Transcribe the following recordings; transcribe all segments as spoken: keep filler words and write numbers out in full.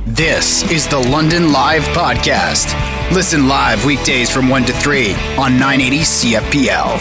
This is the London Live Podcast. Listen live weekdays from one to three on nine eighty C F P L.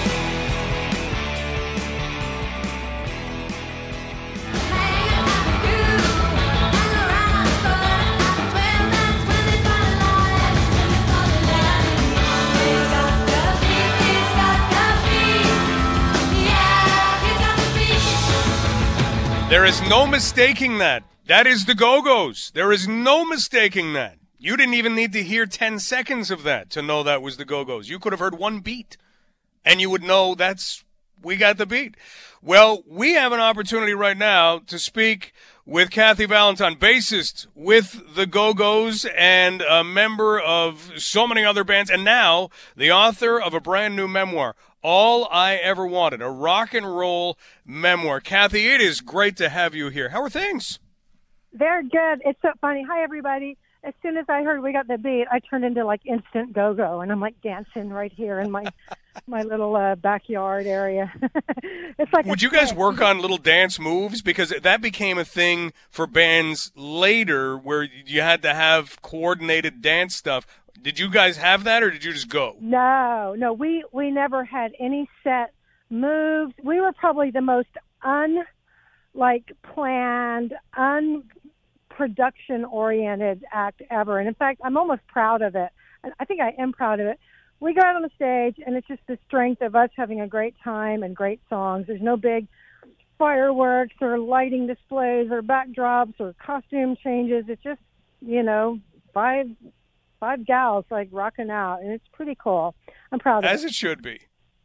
There is no mistaking that. That is the Go-Go's. There is no mistaking that. You didn't even need to hear ten seconds of that to know that was the Go-Go's. You could have heard one beat, and you would know that's, we got the beat. Well, we have an opportunity right now to speak with Kathy Valentine, bassist with the Go-Go's and a member of so many other bands, and now the author of a brand new memoir, All I Ever Wanted, a rock and roll memoir. Kathy, it is great to have you here. How are things? They're good. It's so funny. Hi, everybody. As soon as I heard we got the beat, I turned into like instant go-go, and I'm like dancing right here in my my little uh, backyard area. It's like. Would you guys work on little dance moves? Because that became a thing for bands later where you had to have coordinated dance stuff. Did you guys have that, or did you just go? No, no. We, we never had any set moves. We were probably the most un, like, planned, un. production-oriented act ever. And in fact, I'm almost proud of it. I think I am proud of it. We go out on the stage, and it's just the strength of us having a great time and great songs. There's no big fireworks or lighting displays or backdrops or costume changes. It's just, you know, five five gals, like, rocking out, and it's pretty cool. I'm proud of it. As it should be.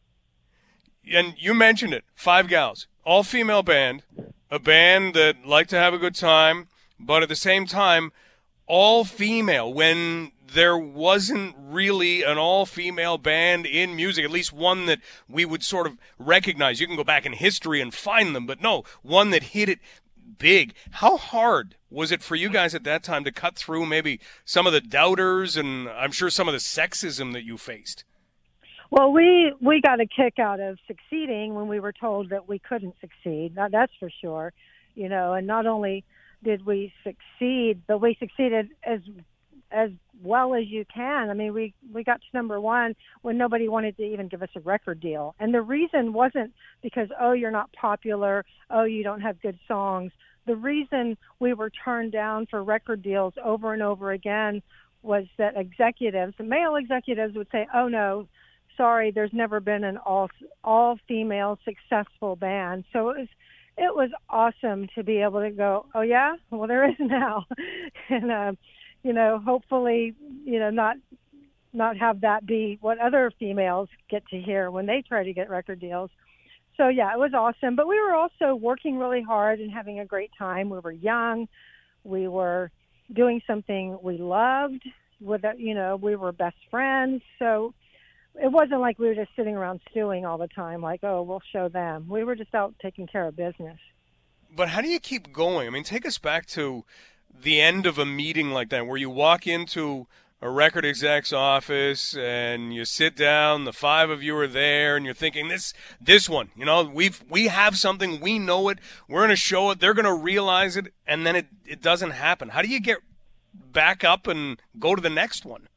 And you mentioned it, five gals, all-female band, a band that liked to have a good time, but at the same time, all-female, when there wasn't really an all-female band in music, at least one that we would sort of recognize. You can go back in history and find them, but no, one that hit it big. How hard was it for you guys at that time to cut through maybe some of the doubters and I'm sure some of the sexism that you faced? Well, we, we got a kick out of succeeding when we were told that we couldn't succeed. Now, that's for sure. You know, and not only did we succeed, but we succeeded as as well as you can. I mean, we, we got to number one when nobody wanted to even give us a record deal. And the reason wasn't because, oh, you're not popular, oh, you don't have good songs. The reason we were turned down for record deals over and over again was that executives, male executives would say, oh, no, sorry, there's never been an all all-female successful band. So it was It was awesome to be able to go, oh, yeah? Well, there is now. and, uh, you know, hopefully, you know, not not have that be what other females get to hear when they try to get record deals. So, yeah, it was awesome. But we were also working really hard and having a great time. We were young. We were doing something we loved. With, you know, we were best friends. So it wasn't like we were just sitting around stewing all the time, like, oh, we'll show them. We were just out taking care of business. But how do you keep going? I mean, take us back to the end of a meeting like that, where you walk into a record exec's office and you sit down, the five of you are there, and you're thinking, this this one, you know, we've we have something, we know it, we're going to show it, they're going to realize it, and then it, it doesn't happen. How do you get back up and go to the next one?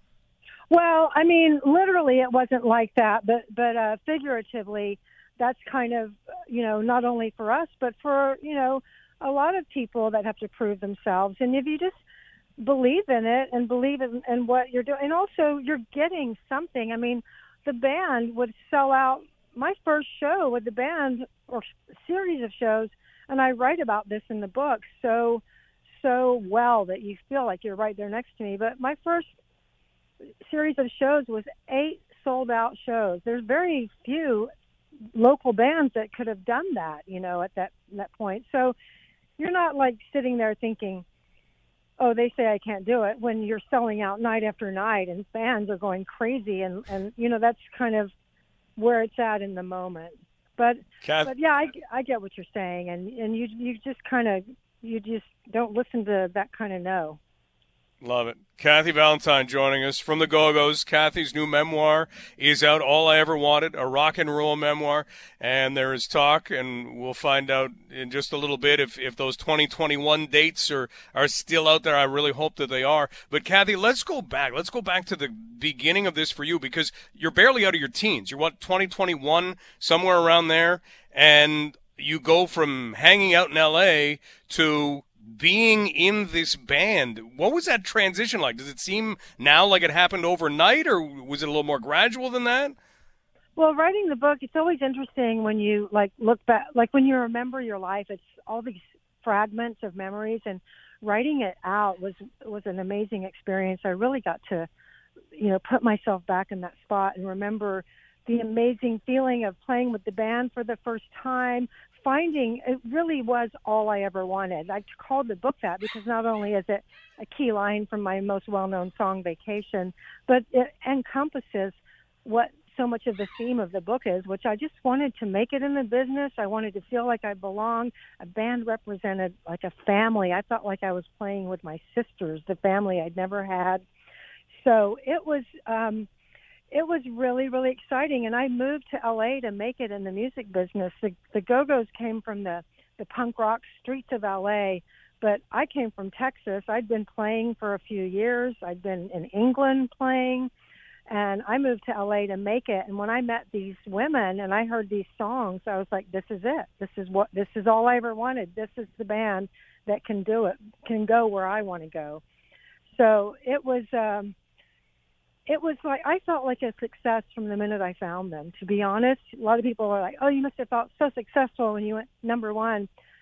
Well, I mean, literally it wasn't like that, but but uh, figuratively, that's kind of, you know, not only for us, but for, you know, a lot of people that have to prove themselves. And if you just believe in it and believe in, in what you're doing, and also you're getting something. I mean, the band would sell out my first show with the band, or series of shows, and I write about this in the book so, so well that you feel like you're right there next to me. But my first series of shows was eight sold out shows. There's very few local bands that could have done that, you know, at that, that point. So you're not like sitting there thinking, oh, they say I can't do it, when you're selling out night after night and fans are going crazy. And, and you know, that's kind of where it's at in the moment. But, Kath- but yeah, I, I get what you're saying. And, and you, you just kind of, you just don't listen to that kind of no. Love it. Kathy Valentine joining us from the Go-Go's. Kathy's new memoir is out, All I Ever Wanted, a rock and roll memoir. And there is talk, and we'll find out in just a little bit if, if those twenty twenty-one dates are, are still out there. I really hope that they are. But Kathy, let's go back. Let's go back to the beginning of this for you, because you're barely out of your teens. You're, what, twenty, twenty-one, somewhere around there? And you go from hanging out in L A to being in this band. What was that transition like? Does it seem now like it happened overnight, or was it a little more gradual than that? Well, writing the book, it's always interesting when you like look back, like when you remember your life, it's all these fragments of memories, and writing it out was, was an amazing experience. I really got to, you know, put myself back in that spot and remember the amazing feeling of playing with the band for the first time, finding it really was all I ever wanted. I called the book that because not only is it a key line from my most well-known song, Vacation, but it encompasses what so much of the theme of the book is, which I just wanted to make it in the business. I wanted to feel like I belonged. A band represented like a family. I felt like I was playing with my sisters, the family I'd never had. So it was... Um, It was really, really exciting, and I moved to L A to make it in the music business. The, the Go-Go's came from the, the punk rock streets of L A, but I came from Texas. I'd been playing for a few years. I'd been in England playing, and I moved to L A to make it. And when I met these women and I heard these songs, I was like, this is it. This is what, this is all I ever wanted. This is the band that can do it, can go where I want to go. So it was... Um, It was like, I felt like a success from the minute I found them, to be honest. A lot of people are like, oh, you must have felt so successful when you went number one.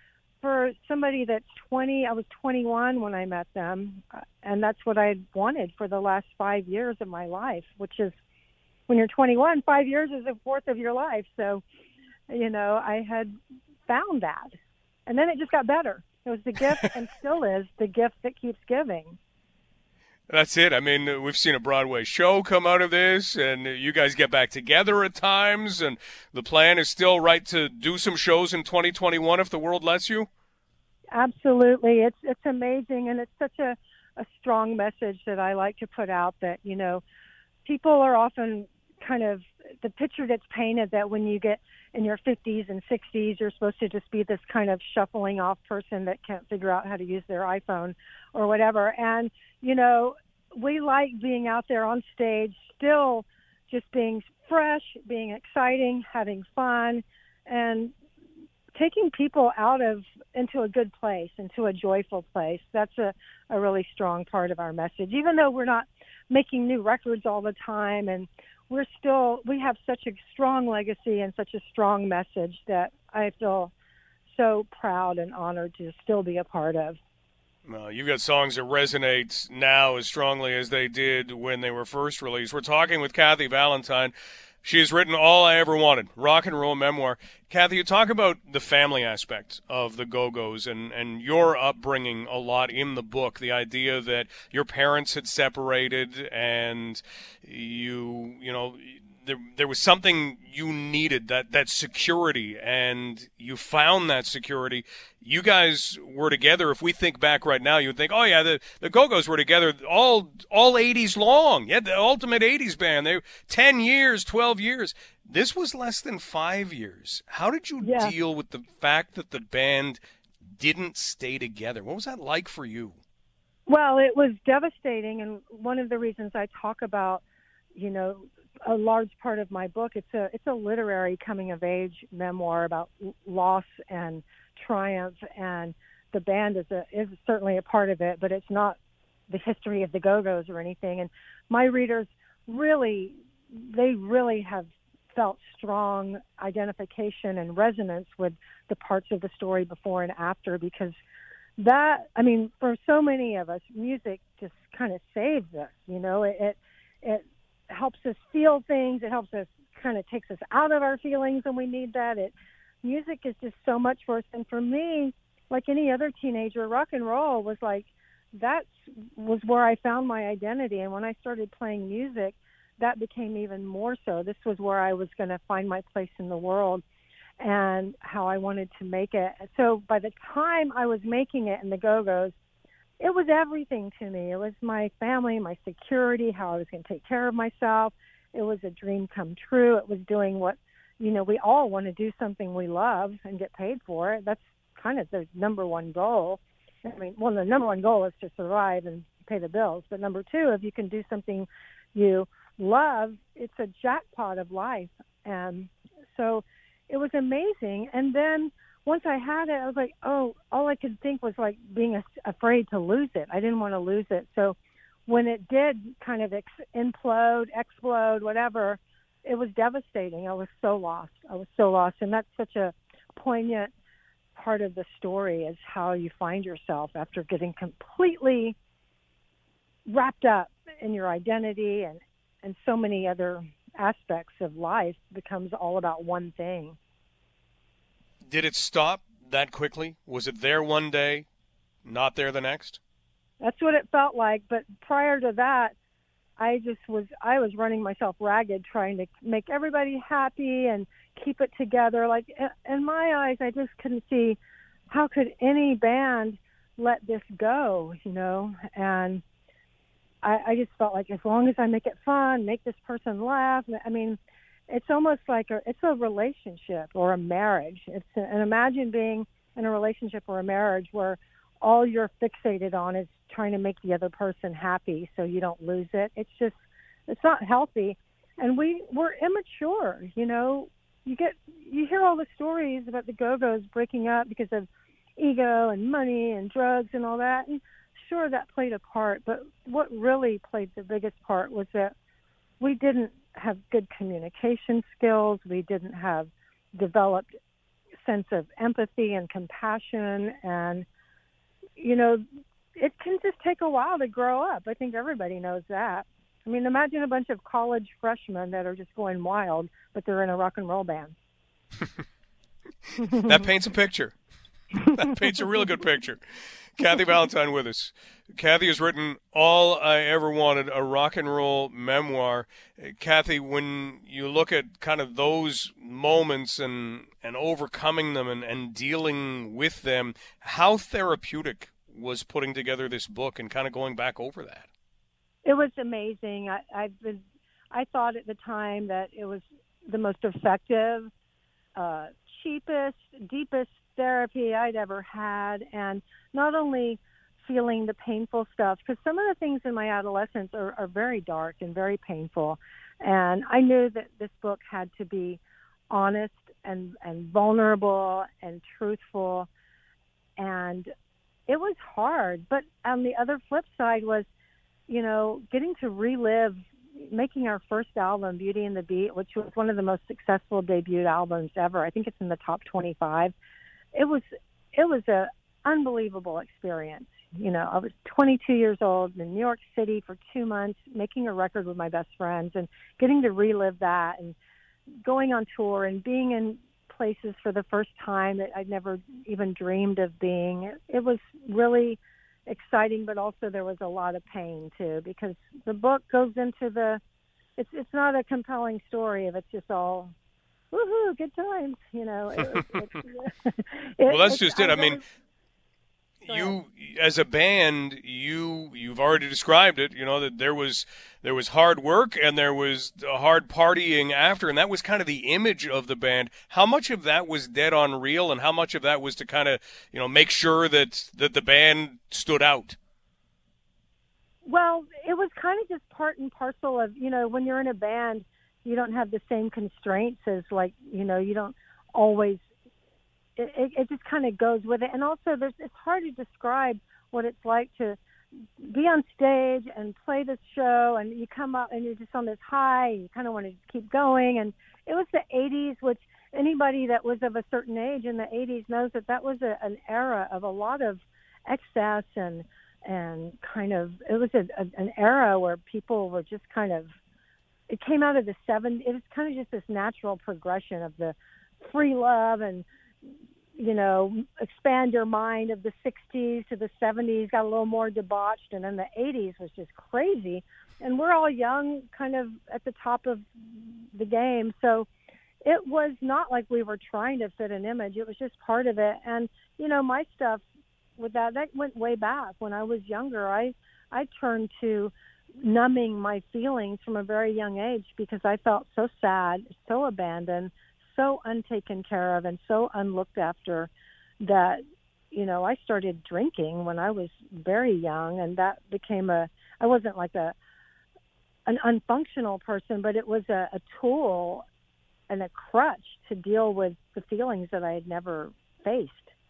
For somebody that's twenty, I was twenty-one when I met them, and that's what I wanted for the last five years of my life, which is, when you're twenty-one, five years is a fourth of your life. So, you know, I had found that. And then it just got better. It was the gift, and still is, the gift that keeps giving. That's it. I mean, we've seen a Broadway show come out of this, and you guys get back together at times, and the plan is still right to do some shows in twenty twenty-one if the world lets you? Absolutely. It's it's amazing, and it's such a, a strong message that I like to put out that, you know, people are often kind of, the picture that's painted that when you get in your fifties and sixties, you're supposed to just be this kind of shuffling off person that can't figure out how to use their iPhone or whatever. And, you know, we like being out there on stage, still just being fresh, being exciting, having fun, and taking people out of, into a good place, into a joyful place. That's a, a really strong part of our message, even though we're not making new records all the time, and we're still, we have such a strong legacy and such a strong message that I feel so proud and honored to still be a part of. Well, you've got songs that resonate now as strongly as they did when they were first released. We're talking with Kathy Valentine. She has written All I Ever Wanted, rock and roll memoir. Kathy, you talk about the family aspect of the Go-Go's and, and your upbringing a lot in the book, the idea that your parents had separated and you, you know, there, there was something you needed, that, that security, and you found that security. You guys were together. If we think back right now, you would think, oh, yeah, the, the Go-Go's were together all all eighties long. Yeah, the ultimate eighties band. They ten years, twelve years. This was less than five years. How did you yeah. deal with the fact that the band didn't stay together? What was that like for you? Well, it was devastating, and one of the reasons I talk about, you know, a large part of my book, it's a it's a literary coming-of-age memoir about loss and triumph, and the band is a is certainly a part of it, but it's not the history of the Go-Go's or anything. And my readers really, they really have felt strong identification and resonance with the parts of the story before and after, because that, I mean, for so many of us, music just kind of saves us, you know, it, it, it helps us feel things. It helps us, kind of takes us out of our feelings when we need that. It, music is just so much for us. And for me, like any other teenager, rock and roll was like, that was where I found my identity. And when I started playing music, that became even more so. This was where I was going to find my place in the world and how I wanted to make it. So by the time I was making it in the Go-Go's, it was everything to me. It was my family, my security, how I was going to take care of myself. It was a dream come true. It was doing what, you know, we all want to do something we love and get paid for it. That's kind of the number one goal. I mean, well, the number one goal is to survive and pay the bills. But number two, if you can do something you love, it's a jackpot of life. And so it was amazing. And then once I had it, I was like, oh, all I could think was like being afraid to lose it. I didn't want to lose it. So when it did kind of ex- implode, explode, whatever, it was devastating. I was so lost. I was so lost. And that's such a poignant part of the story, is how you find yourself after getting completely wrapped up in your identity, and, and so many other aspects of life becomes all about one thing. Did it stop that quickly? Was it there one day, not there the next? That's what it felt like. But prior to that, I just was, I was running myself ragged trying to make everybody happy and keep it together. Like, in my eyes, I just couldn't see how could any band let this go, you know? And I, I just felt like as long as I make it fun, make this person laugh, I mean, it's almost like a, it's a relationship or a marriage. It's a, and imagine being in a relationship or a marriage where all you're fixated on is trying to make the other person happy so you don't lose it. It's just, it's not healthy. And we were immature, you know. You get, you hear all the stories about the Go-Go's breaking up because of ego and money and drugs and all that. And sure, that played a part. But what really played the biggest part was that we didn't have good communication skills. We didn't have developed sense of empathy and compassion. And, you know, it can just take a while to grow up. I think everybody knows that. I mean, imagine a bunch of college freshmen that are just going wild, but they're in a rock and roll band. That paints a picture. That paints a real good picture. Kathy Valentine with us. Kathy has written All I Ever Wanted, a rock and roll memoir. Kathy, when you look at kind of those moments and, and overcoming them and, and dealing with them, how therapeutic was putting together this book and kind of going back over that? It was amazing. I, I've been, I thought at the time that it was the most effective, uh, cheapest, deepest therapy I'd ever had. And not only feeling the painful stuff, because some of the things in my adolescence are, are very dark and very painful. And I knew that this book had to be honest and, and vulnerable and truthful. And it was hard. But on the other flip side was, you know, getting to relive making our first album, Beauty and the Beat, which was one of the most successful debut albums ever. I think it's in the top twenty-five. It was it was a unbelievable experience. You know, I was twenty-two years old in New York City for two months, making a record with my best friends and getting to relive that and going on tour and being in places for the first time that I'd never even dreamed of being. It, it was really exciting, but also there was a lot of pain too, because the book goes into the, it's it's not a compelling story if it's just all, woohoo, good times, you know. It, it, it, well, that's it, just it. I, I mean, you as a band, you you've already described it. You know that there was there was hard work and there was hard partying after, and that was kind of the image of the band. How much of that was dead on real, and how much of that was to kind of you know make sure that that the band stood out? Well, it was kind of just part and parcel of, you know, when you're in a band, you don't have the same constraints as, like, you know, you don't always. It, it, it just kind of goes with it. And also, there's, it's hard to describe what it's like to be on stage and play this show, and you come up and you're just on this high, and you kind of want to keep going. And it was the eighties, which anybody that was of a certain age in the eighties knows that that was a, an era of a lot of excess and and kind of, it was a, a, an era where people were just kind of, it came out of the seventies. It was kind of just this natural progression of the free love and, you know, expand your mind of the sixties to the seventies, got a little more debauched, and then the eighties was just crazy. And we're all young, kind of at the top of the game. So it was not like we were trying to fit an image. It was just part of it. And, you know, my stuff with that. That went way back. When I was younger, I I turned to numbing my feelings from a very young age because I felt so sad, so abandoned, so untaken care of, and so unlooked after that, you know, I started drinking when I was very young, and that became a, I wasn't like a, an unfunctional person, but it was a, a tool and a crutch to deal with the feelings that I had never faced.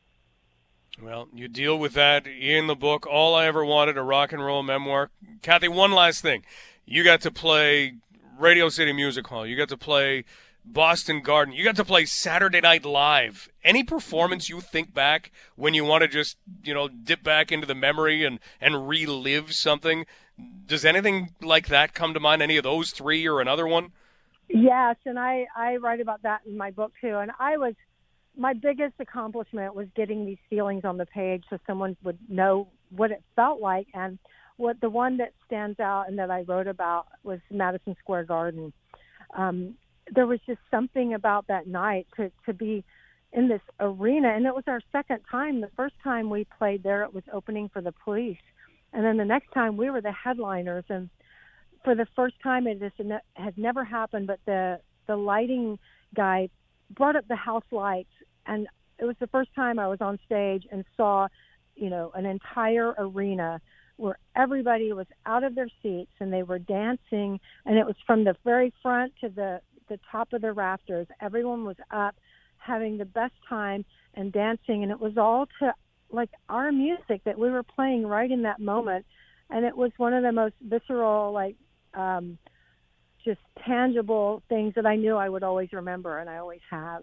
Well, you deal with that in the book, All I Ever Wanted, a Rock and Roll Memoir. Kathy, one last thing. You got to play Radio City Music Hall. You got to play Boston Garden. You got to play Saturday Night Live. Any performance you think back when you want to just, you know, dip back into the memory and, and relive something? Does anything like that come to mind, any of those three or another one? Yes, and I, I write about that in my book, too. And I was, my biggest accomplishment was getting these feelings on the page so someone would know what it felt like. And what the one that stands out and that I wrote about was Madison Square Garden. Um, there was just something about that night to, to be in this arena. And it was our second time. The first time we played there, it was opening for the Police. And then the next time we were the headliners. And for the first time, it just had never happened, but the, the lighting guy brought up the house lights. And it was the first time I was on stage and saw, you know, an entire arena where everybody was out of their seats and they were dancing. And it was from the very front to the, the top of the rafters. Everyone was up having the best time and dancing. And it was all to, like, our music that we were playing right in that moment. And it was one of the most visceral, like, um, just tangible things that I knew I would always remember, and I always have.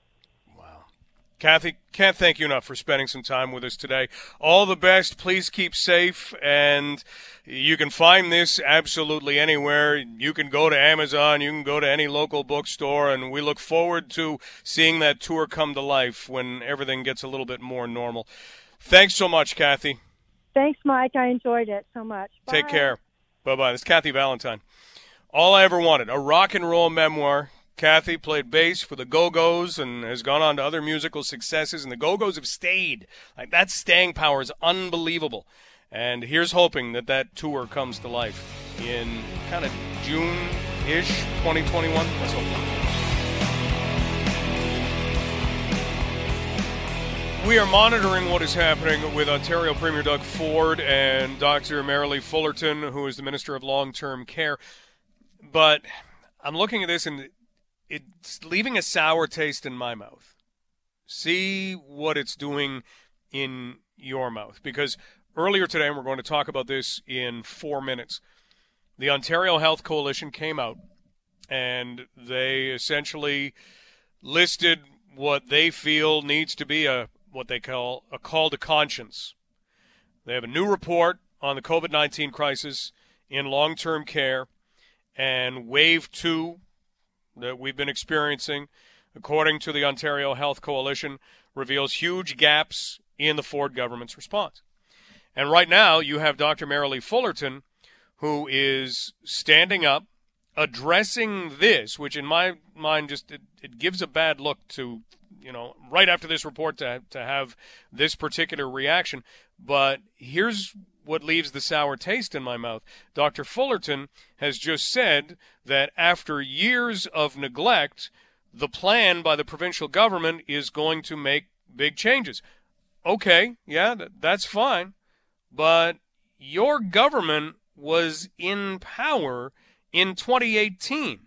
Wow. Kathy, can't thank you enough for spending some time with us today. All the best. Please keep safe, and you can find this absolutely anywhere. You can go to Amazon. You can go to any local bookstore, and we look forward to seeing that tour come to life when everything gets a little bit more normal. Thanks so much, Kathy. Thanks, Mike. I enjoyed it so much. Bye. Take care. Bye-bye. This is Kathy Valentine. All I Ever Wanted, a rock and roll memoir. Kathy played bass for the Go-Go's and has gone on to other musical successes, and the Go-Go's have stayed. Like, that staying power is unbelievable. And here's hoping that that tour comes to life in kind of June-ish, twenty twenty-one. Let's hope. We are monitoring what is happening with Ontario Premier Doug Ford and Doctor Marilee Fullerton, who is the Minister of Long-Term Care. But I'm looking at this, and it's leaving a sour taste in my mouth. See what it's doing in your mouth. Because earlier today, and we're going to talk about this in four minutes, the Ontario Health Coalition came out, and they essentially listed what they feel needs to be a what they call a call to conscience. They have a new report on the COVID nineteen crisis in long-term care, and wave two that we've been experiencing, according to the Ontario Health Coalition, reveals huge gaps in the Ford government's response. And right now you have Doctor Marilee Fullerton, who is standing up, addressing this, which in my mind just it, it gives a bad look to, you know, right after this report to to have this particular reaction. But here's what leaves the sour taste in my mouth. Doctor Fullerton has just said that after years of neglect, the plan by the provincial government is going to make big changes. Okay, yeah, that's fine. But your government was in power in twenty eighteen.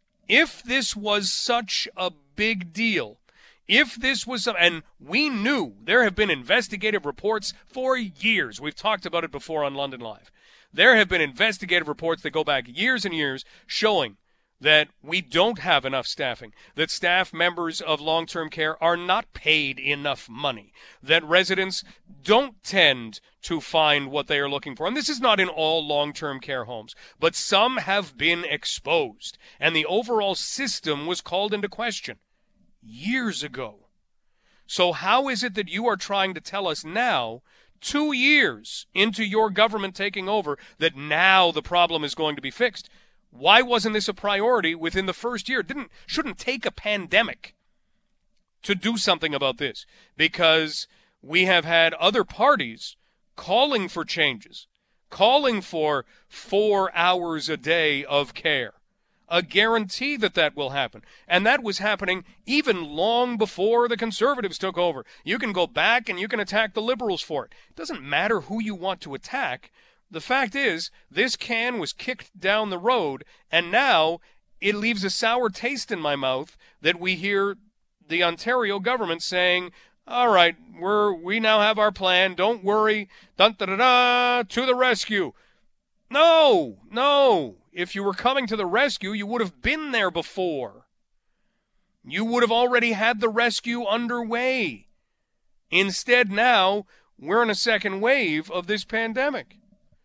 If this was such a big deal, if this was, and we knew there have been investigative reports for years. We've talked about it before on London Live. There have been investigative reports that go back years and years showing that we don't have enough staffing, that staff members of long-term care are not paid enough money, that residents don't tend to find what they are looking for. And this is not in all long-term care homes, but some have been exposed, and the overall system was called into question years ago. So how is it that you are trying to tell us now, two years into your government taking over, that now the problem is going to be fixed? Why wasn't this a priority within the first year? It didn't shouldn't take a pandemic to do something about this, because we have had other parties calling for changes, calling for four hours a day of care, a guarantee that that will happen. And that was happening even long before the Conservatives took over. You can go back and you can attack the Liberals for it. It doesn't matter who you want to attack. The fact is, this can was kicked down the road, and now it leaves a sour taste in my mouth that we hear the Ontario government saying, all right, we're, we now have our plan, don't worry, dun, da, da, da, to the rescue. No, no. If you were coming to the rescue, you would have been there before. You would have already had the rescue underway. Instead, now, we're in a second wave of this pandemic.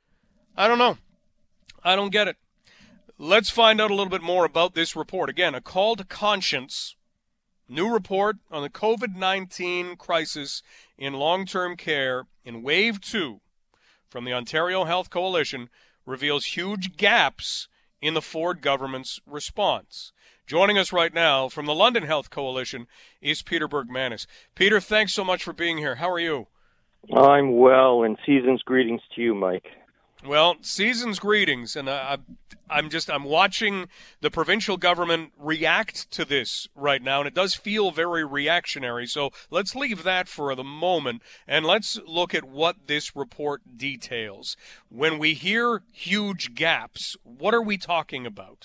I don't know. I don't get it. Let's find out a little bit more about this report. Again, a call to conscience. New report on the COVID nineteen crisis in long-term care in Wave two from the Ontario Health Coalition reveals huge gaps in the Ford government's response. Joining us right now from the London Health Coalition is Peter Bergmanis. Peter, thanks so much for being here. How are you? I'm well, and season's greetings to you, Mike. Well, season's greetings, and uh, I'm just I'm watching the provincial government react to this right now, and it does feel very reactionary. So let's leave that for the moment, and let's look at what this report details. When we hear huge gaps, what are we talking about?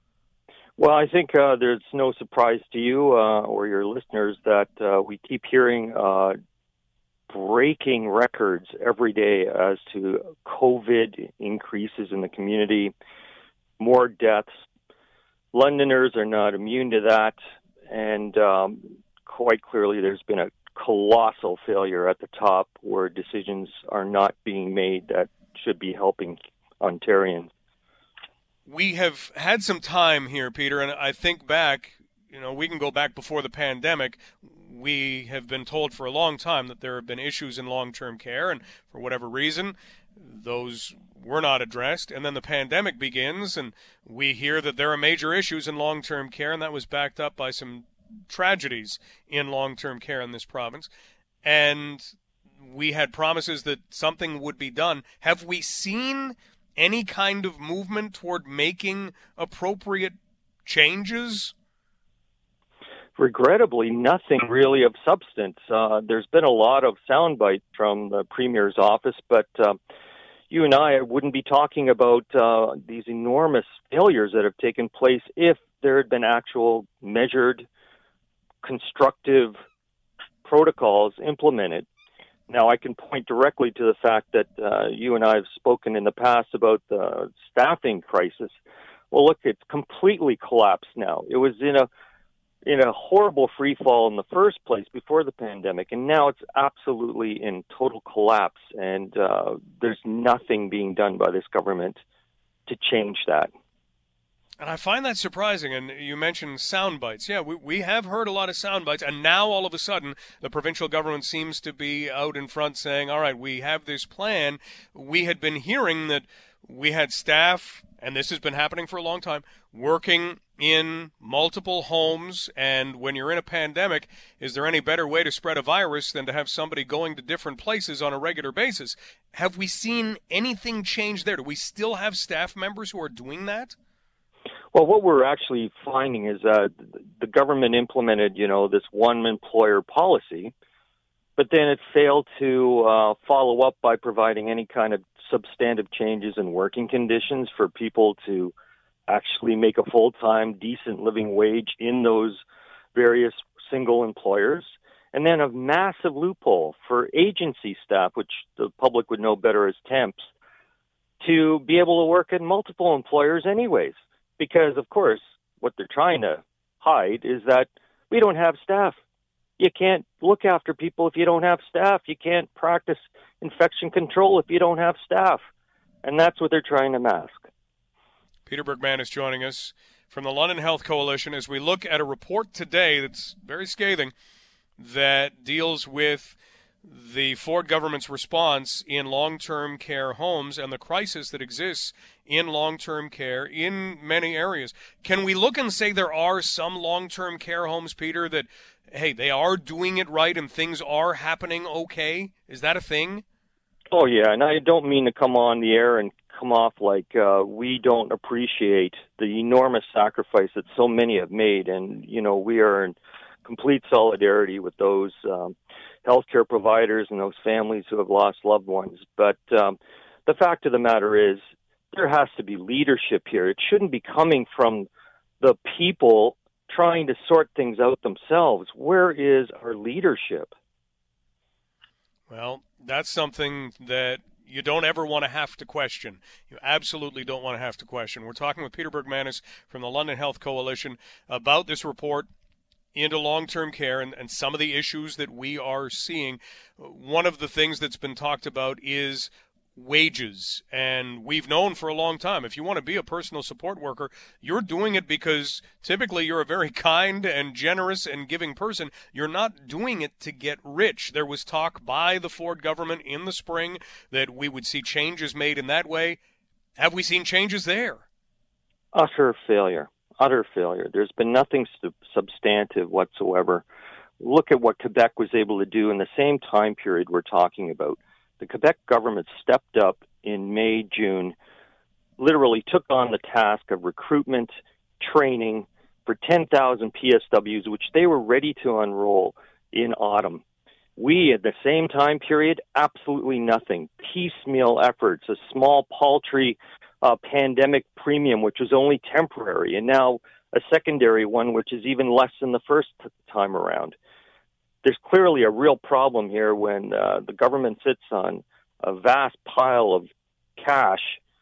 Well, I think uh, there's no surprise to you uh, or your listeners that uh, we keep hearing uh, breaking records every day as to COVID increases in the community, more deaths. Londoners are not immune to that, and um, quite clearly there's been a colossal failure at the top where decisions are not being made that should be helping Ontarians. We have had some time here, Peter, and I think back, you know, we can go back before the pandemic. We have been told for a long time that there have been issues in long-term care, and for whatever reason, those were not addressed. And then the pandemic begins, and we hear that there are major issues in long-term care, and that was backed up by some tragedies in long-term care in this province. And we had promises that something would be done. Have we seen any kind of movement toward making appropriate changes? Regrettably, nothing really of substance. Uh, there's been a lot of soundbite from the Premier's office, but uh, you and I wouldn't be talking about uh, these enormous failures that have taken place if there had been actual measured, constructive protocols implemented. Now, I can point directly to the fact that uh, you and I have spoken in the past about the staffing crisis. Well, look, it's completely collapsed now. It was in a in a horrible free fall in the first place before the pandemic, and now it's absolutely in total collapse, and uh, there's nothing being done by this government to change that. And I find that surprising, and you mentioned sound bites. Yeah, we, we have heard a lot of sound bites, and now all of a sudden the provincial government seems to be out in front saying, all right, we have this plan. We had been hearing that we had staff, and this has been happening for a long time, working in multiple homes, and when you're in a pandemic, is there any better way to spread a virus than to have somebody going to different places on a regular basis? Have we seen anything change there? Do we still have staff members who are doing that? Well, what we're actually finding is that the government implemented, you know, this one-employer policy, but then it failed to uh, follow up by providing any kind of substantive changes in working conditions for people to actually make a full-time, decent living wage in those various single employers. And then a massive loophole for agency staff, which the public would know better as temps, to be able to work at multiple employers anyways. Because, of course, what they're trying to hide is that we don't have staff. You can't look after people if you don't have staff. You can't practice infection control if you don't have staff. And that's what they're trying to mask. Peter Bergmanis is joining us from the London Health Coalition as we look at a report today that's very scathing that deals with the Ford government's response in long-term care homes and the crisis that exists in long-term care in many areas. Can we look and say there are some long-term care homes, Peter, that, hey, they are doing it right and things are happening okay? Is that a thing? Oh, yeah, and I don't mean to come on the air and come off like uh, we don't appreciate the enormous sacrifice that so many have made, and, you know, we are in complete solidarity with those um, healthcare providers and those families who have lost loved ones. But um, the fact of the matter is there has to be leadership here. It shouldn't be coming from the people trying to sort things out themselves. Where is our leadership? Well, that's something that you don't ever want to have to question. You absolutely don't want to have to question. We're talking with Peter Bergmanis from the London Health Coalition about this report into long-term care and, and some of the issues that we are seeing. One of the things that's been talked about is wages, and we've known for a long time, if you want to be a personal support worker, you're doing it because typically you're a very kind and generous and giving person. You're not doing it to get rich. There was talk by the Ford government in the spring that we would see changes made in that way. Have we seen changes there? Utter failure. Utter failure. There's been nothing sub- substantive whatsoever. Look at what Quebec was able to do in the same time period we're talking about. The Quebec government stepped up in May, June, literally took on the task of recruitment, training for ten thousand P S Ws, which they were ready to enroll in autumn. We, at the same time period, absolutely nothing. Piecemeal efforts, a small, paltry uh, pandemic premium, which was only temporary, and now a secondary one, which is even less than the first t- time around. There's clearly a real problem here when uh, the government sits on a vast pile of cash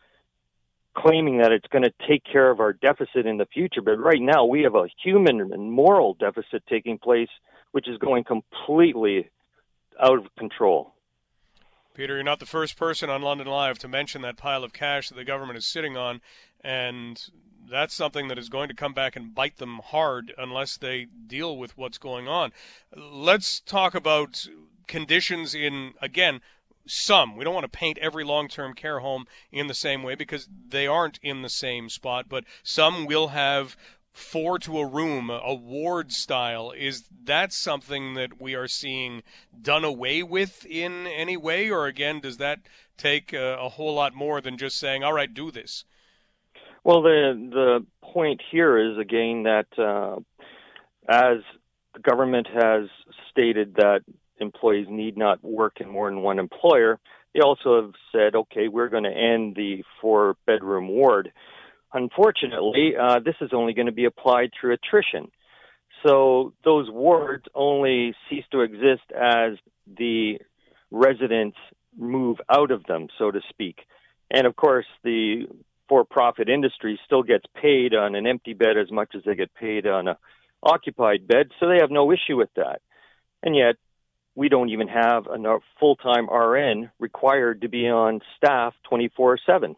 claiming that it's going to take care of our deficit in the future. But right now we have a human and moral deficit taking place, which is going completely out of control. Peter, you're not the first person on London Live to mention that pile of cash that the government is sitting on, and that's something that is going to come back and bite them hard unless they deal with what's going on. Let's talk about conditions in, again, some. We don't want to paint every long-term care home in the same way because they aren't in the same spot, but some will have four to a room, a ward style. Is that something that we are seeing done away with in any way, or again, does that take a, a whole lot more than just saying, all right, do this? Well, the the point here is, again, that uh, as the government has stated that employees need not work in more than one employer, they also have said, okay, we're going to end the four-bedroom ward. Unfortunately, uh, this is only going to be applied through attrition. So those wards only cease to exist as the residents move out of them, so to speak. And, of course, the for-profit industry still gets paid on an empty bed as much as they get paid on an occupied bed, so they have no issue with that. And yet, we don't even have a full-time R N required to be on staff twenty-four seven.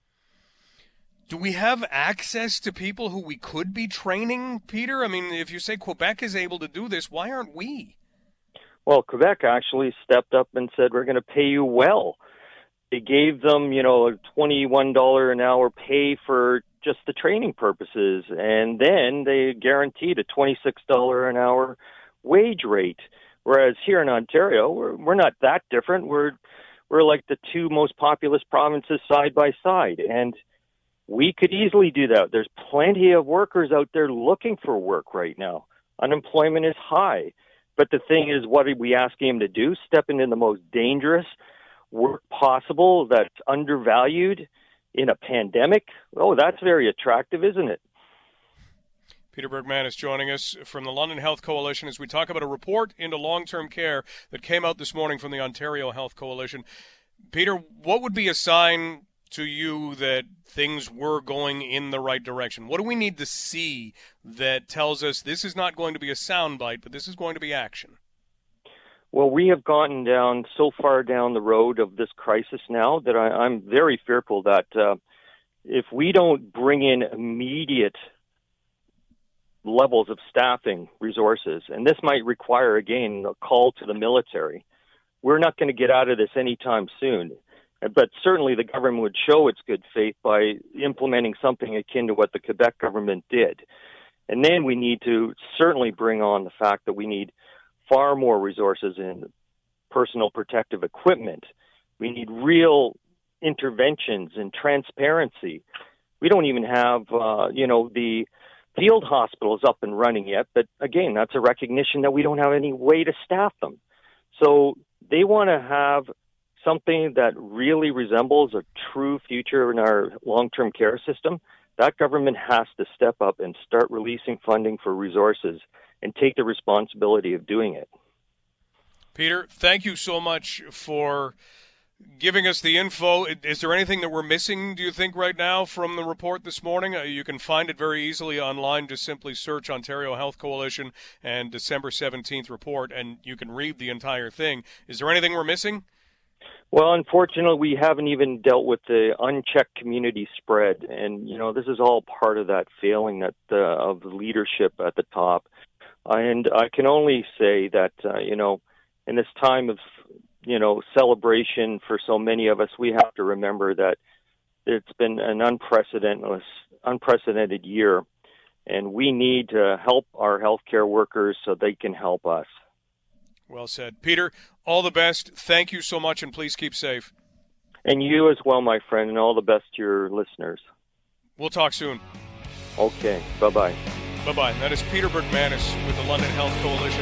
Do we have access to people who we could be training, Peter? I mean, if you say Quebec is able to do this, why aren't we? Well, Quebec actually stepped up and said, we're going to pay you well. They gave them, you know, a twenty-one dollars an hour pay for just the training purposes, and then they guaranteed a twenty-six dollars an hour wage rate. Whereas here in Ontario, we're we're not that different. We're we're like the two most populous provinces side by side, and we could easily do that. There's plenty of workers out there looking for work right now. Unemployment is high, but the thing is, what are we asking them to do? Step into the most dangerous work possible that's undervalued in a pandemic? Oh, that's very attractive, isn't it? Peter Bergmanis joining us from the London Health Coalition as we talk about a report into long-term care that came out this morning from the Ontario Health Coalition. Peter, what would be a sign to you that things were going in the right direction? What do we need to see that tells us this is not going to be a soundbite, but this is going to be action? Well, we have gotten down so far down the road of this crisis now that I, I'm very fearful that uh, if we don't bring in immediate levels of staffing resources, and this might require, again, a call to the military, we're not going to get out of this anytime soon. But certainly the government would show its good faith by implementing something akin to what the Quebec government did. And then we need to certainly bring on the fact that we need far more resources in personal protective equipment. We need real interventions and transparency. We don't even have, uh, you know, the field hospitals up and running yet. But again, that's a recognition that we don't have any way to staff them. So they want to have something that really resembles a true future in our long-term care system. That government has to step up and start releasing funding for resources and take the responsibility of doing it. Peter, thank you so much for giving us the info. Is there anything that we're missing, do you think, right now from the report this morning? Uh, you can find it very easily online. Just simply search Ontario Health Coalition and December seventeenth report, and you can read the entire thing. Is there anything we're missing? Well, unfortunately, we haven't even dealt with the unchecked community spread. And, you know, this is all part of that failing that uh, of the leadership at the top. And I can only say that, uh, you know, in this time of, you know, celebration for so many of us, we have to remember that it's been an unprecedented, unprecedented year. And we need to help our healthcare workers so they can help us. Well said. Peter, all the best. Thank you so much, and please keep safe. And you as well, my friend, and all the best to your listeners. We'll talk soon. Okay. Bye-bye. Bye-bye. That is Peter Bergmanis with the London Health Coalition.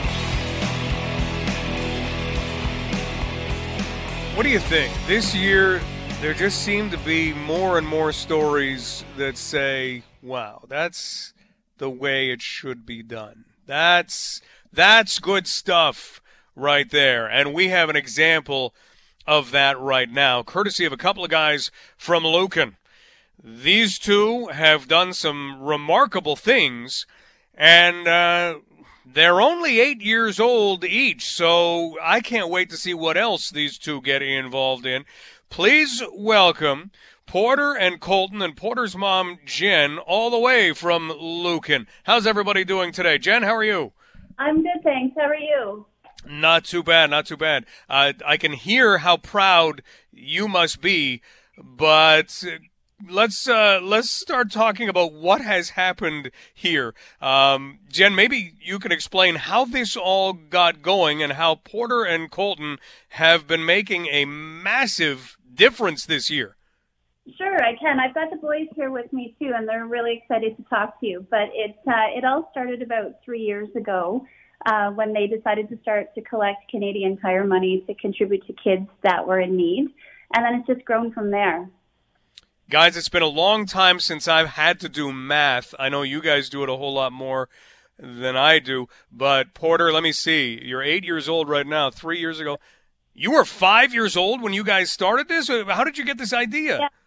What do you think? This year, there just seem to be more and more stories that say, wow, that's the way it should be done. That's that's good stuff right there. And we have an example of that right now, courtesy of a couple of guys from Lucan. These two have done some remarkable things, and uh, they're only eight years old each, so I can't wait to see what else these two get involved in. Please welcome Porter and Colton and Porter's mom, Jen, all the way from Lucan. How's everybody doing today? Jen, how are you? I'm good, thanks. How are you? Not too bad, not too bad. Uh, I can hear how proud you must be, but let's uh, let's start talking about what has happened here. Um, Jen, maybe you can explain how this all got going and how Porter and Colton have been making a massive difference this year. Sure, I can. I've got the boys here with me too, and they're really excited to talk to you. But it uh, it all started about three years ago. Uh, when they decided to start to collect Canadian Tire money to contribute to kids that were in need. And then it's just grown from there. Guys, it's been a long time since I've had to do math. I know you guys do it a whole lot more than I do. But, Porter, let me see. You're eight years old right now. Three years ago. You were five years old when you guys started this? How did you get this idea? Yeah.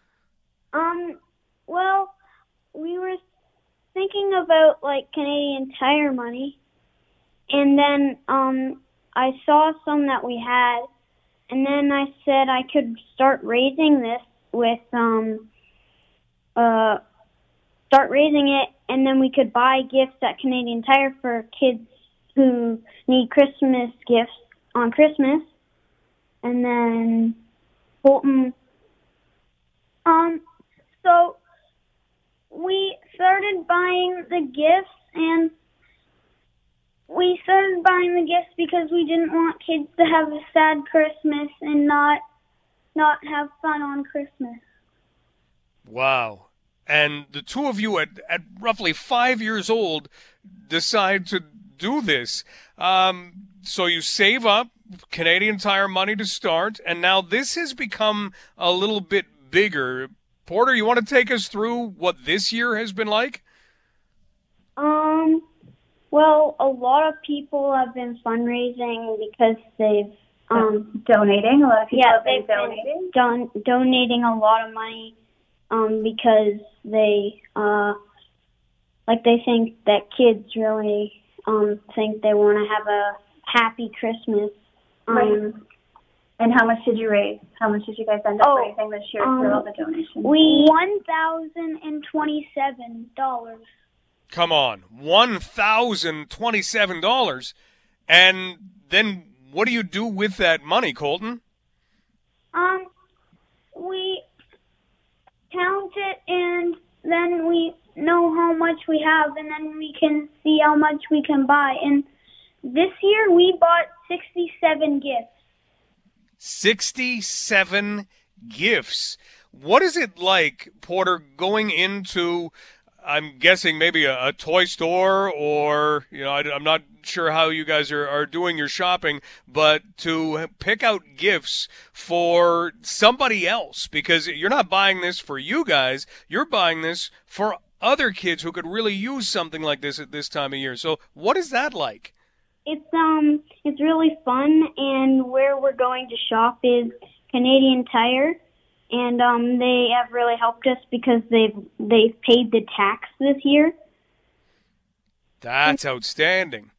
Um, well, we were thinking about, like, Canadian Tire money. And then um, I saw some that we had, and then I said I could start raising this with, um, uh, start raising it, and then we could buy gifts at Canadian Tire for kids who need Christmas gifts on Christmas. And then Colton. Um, so we started buying the gifts, and we started buying the gifts because we didn't want kids to have a sad Christmas and not not have fun on Christmas. Wow. And the two of you at, at roughly five years old decide to do this. Um, so you save up Canadian Tire money to start, and now this has become a little bit bigger. Porter, you want to take us through what this year has been like? Um... Well, a lot of people have been fundraising because they've um donating. A lot of people yeah have been they've donating. been don- donating a lot of money um because they uh like they think that kids really um think they want to have a happy Christmas. Um, right. And how much did you raise? How much did you guys end up oh, raising this year um, for all the donations? We one thousand and twenty-seven dollars. Come on, one thousand twenty-seven dollars. And then what do you do with that money, Colton? Um, we count it, and then we know how much we have, and then we can see how much we can buy. And this year we bought sixty-seven gifts. sixty-seven gifts. What is it like, Porter, going into, I'm guessing maybe a, a toy store, or, you know, I, I'm not sure how you guys are, are doing your shopping, but to pick out gifts for somebody else, because you're not buying this for you guys, you're buying this for other kids who could really use something like this at this time of year. So what is that like? It's um, it's really fun, and where we're going to shop is Canadian Tire. And um, they have really helped us because they've they've paid the tax this year. That's outstanding.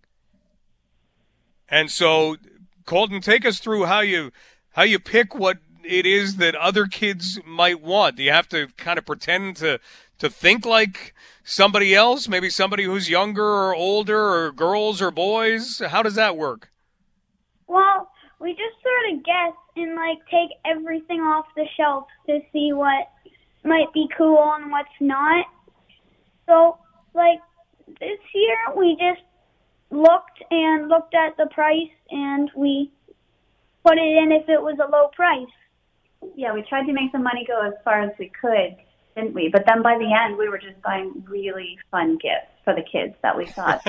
And so, Colton, take us through how you how you pick what it is that other kids might want. Do you have to kind of pretend to to think like somebody else, maybe somebody who's younger or older, or girls or boys? How does that work? Well, we just sort of guess and, like, take everything off the shelf to see what might be cool and what's not. So, like, this year we just looked and looked at the price, and we put it in if it was a low price. Yeah, we tried to make the money go as far as we could, didn't we? But then by the end, we were just buying really fun gifts for the kids that we thought.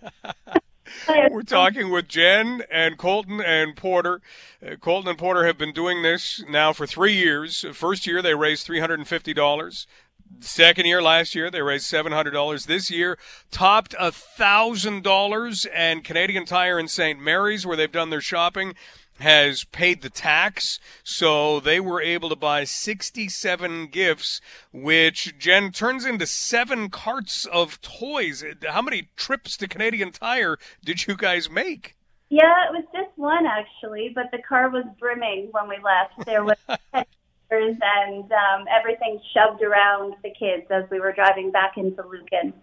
We're talking with Jen and Colton and Porter. Uh, Colton and Porter have been doing this now for three years. First year, they raised three hundred fifty dollars. Second year, last year, they raised seven hundred dollars. This year, topped one thousand dollars. And Canadian Tire in Saint Mary's, where they've done their shopping, has paid the tax, so they were able to buy sixty-seven gifts, which, Jen, turns into seven carts of toys. How many trips to Canadian Tire did you guys make? Yeah, it was just one, actually, but the car was brimming when we left. There was pictures and um, everything shoved around the kids as we were driving back into Lucan.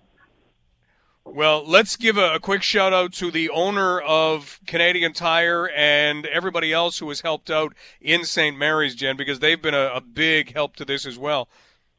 Well, let's give a, a quick shout-out to the owner of Canadian Tire and everybody else who has helped out in Saint Mary's, Jen, because they've been a, a big help to this as well.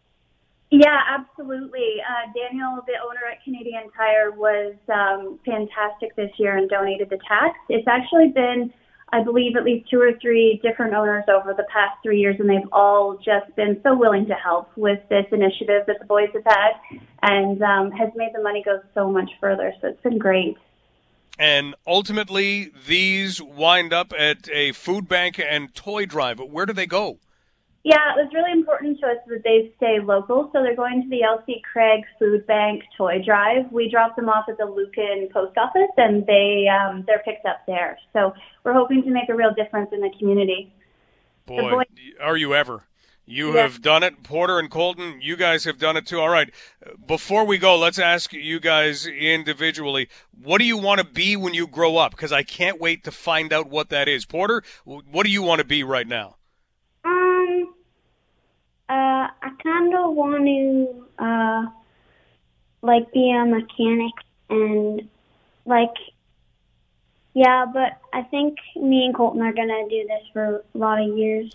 Yeah, absolutely. Uh, Daniel, the owner at Canadian Tire, was um, fantastic this year and donated the tax. It's actually been, I believe, at least two or three different owners over the past three years, and they've all just been so willing to help with this initiative that the boys have had, and um, has made the money go so much further. So it's been great. And ultimately, these wind up at a food bank and toy drive. Where do they go? Yeah, it was really important to us that they stay local, so they're going to the L C Craig Food Bank Toy Drive. We dropped them off at the Lucan Post Office, and they, um, they're picked up there. So we're hoping to make a real difference in the community. Boy, boy- are you ever. You Yeah. have done it. Porter and Colton, you guys have done it too. All right, before we go, let's ask you guys individually, what do you want to be when you grow up? Because I can't wait to find out what that is. Porter, what do you want to be right now? Um, uh, I kind of want to, uh, like, be a mechanic and, like, yeah, but I think me and Colton are going to do this for a lot of years.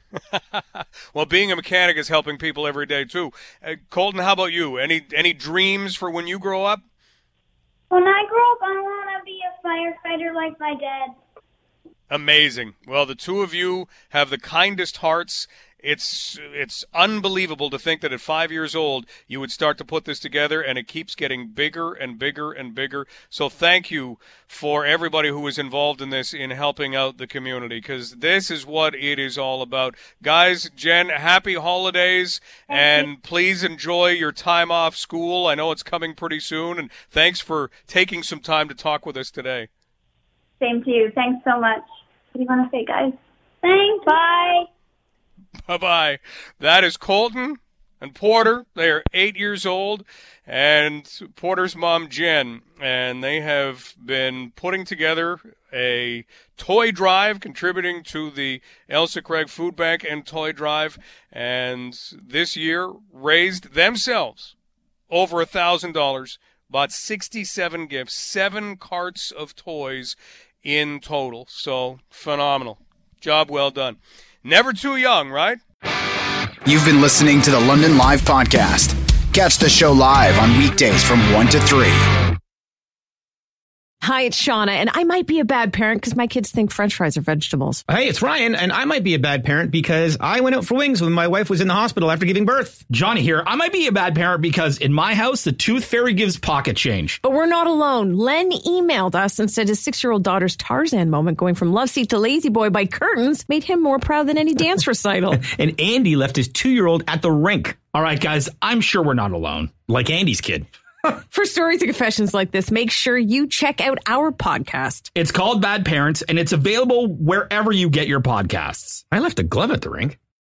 Well, being a mechanic is helping people every day, too. Uh, Colton, how about you? Any any dreams for when you grow up? When I grow up, I want to be a firefighter like my dad. Amazing. Well, the two of you have the kindest hearts. It's it's unbelievable to think that at five years old you would start to put this together, and it keeps getting bigger and bigger and bigger. So thank you for everybody who was involved in this in helping out the community, because this is what it is all about. Guys, Jen, happy holidays, and please enjoy your time off school. I know it's coming pretty soon, and thanks for taking some time to talk with us today. Same to you. Thanks so much. What do you want to say, guys? Thanks. Bye. Bye-bye. That is Colton and Porter. They are eight years old, and Porter's mom, Jen, and they have been putting together a toy drive, contributing to the Elsa Craig Food Bank and Toy Drive, and this year raised themselves over a thousand dollars, bought sixty-seven gifts, seven carts of toys in total. So, phenomenal. Job well done. Never too young, right? You've been listening to the London Live Podcast. Catch the show live on weekdays from one to three. Hi, it's Shauna, and I might be a bad parent because my kids think French fries are vegetables. Hey, it's Ryan, and I might be a bad parent because I went out for wings when my wife was in the hospital after giving birth. Johnny here. I might be a bad parent because in my house, the tooth fairy gives pocket change. But we're not alone. Len emailed us and said his six-year-old daughter's Tarzan moment going from love seat to lazy boy by curtains made him more proud than any dance recital. And Andy left his two-year-old at the rink. All right, guys, I'm sure we're not alone. Like Andy's kid. For stories and confessions like this, make sure you check out our podcast. It's called Bad Parents, and it's available wherever you get your podcasts. I left a glove at the rink.